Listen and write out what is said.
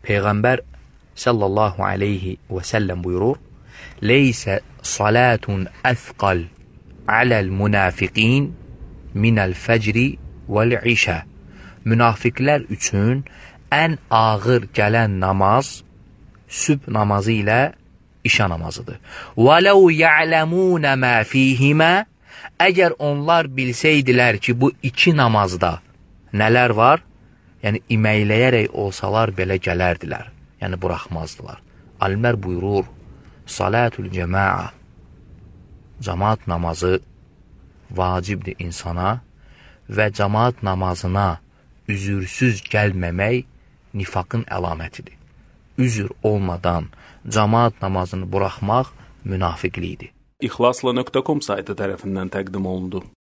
Peyğəmbər sallallahu aleyhi və səlləm buyurur, leysə salatun əthqal aləl münafiqin minəl fəcri vəl-işə. Münafiqlər üçün ən ağır gələn namaz sübh namazı ilə işə namazıdır. وَلَوْ يَعْلَمُونَ مَا فِيهِمَا. Əgər onlar bilsəydilər ki, bu iki namazda nələr var, yəni iməyləyərək olsalar belə gələrdilər, yəni buraxmazdılar. Alimlər buyurur, salatul cəmaa, cəmaat namazı vacibdir insana və cəmaat namazına üzürsüz gəlməmək nifaqın əlamətidir. Üzür olmadan cəmaat namazını buraxmaq münafiqlikdir. İxlasla.com saytı tərəfindən təqdim olundu.